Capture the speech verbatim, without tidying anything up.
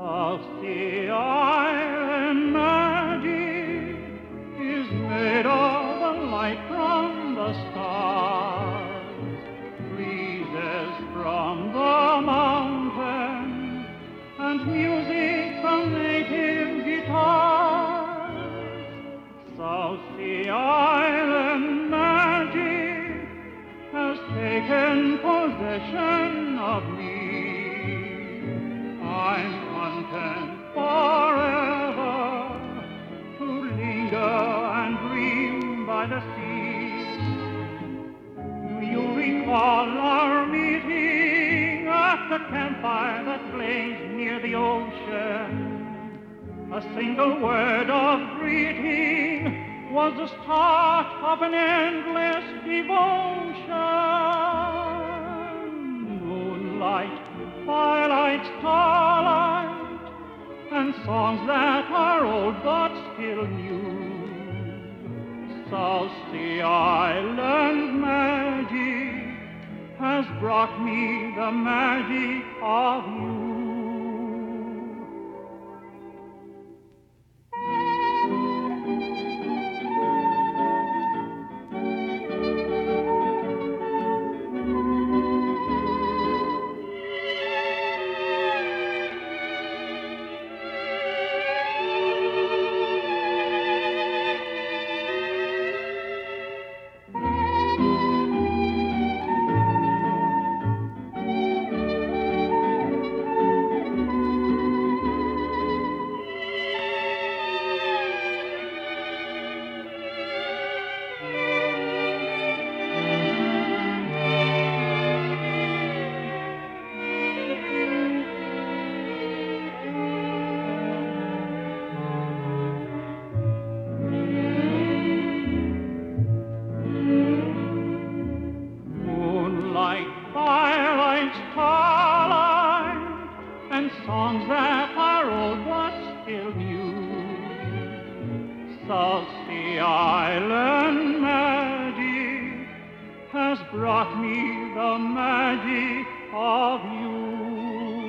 South Sea Island magic is made of the light from the stars, breezes from the mountains, and music from native guitars. South Sea Island magic has taken possession of me. I'm content forever to linger and dream by the sea. Do you recall our meeting at the campfire that blazed near the ocean? A single word of greeting was the start of an endless devotion. Moonlight, twilight, starlight, and songs that are old but still new. South Sea Island magic has brought me the magic of you. Firelight, starlight, and songs that are old but still new. South Sea Island magic has brought me the magic of you.